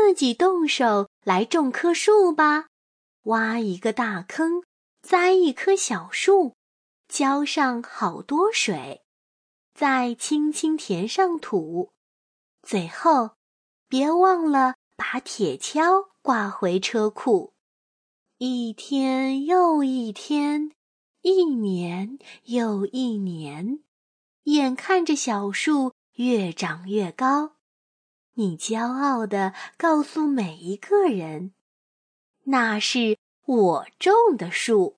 自己动手来种棵树吧。挖一个大坑，栽一棵小树，浇上好多水，再轻轻填上土。最后，别忘了把铁锹挂回车库。一天又一天，一年又一年，眼看着小树越长越高，你骄傲地告诉每一个人，那是我种的树。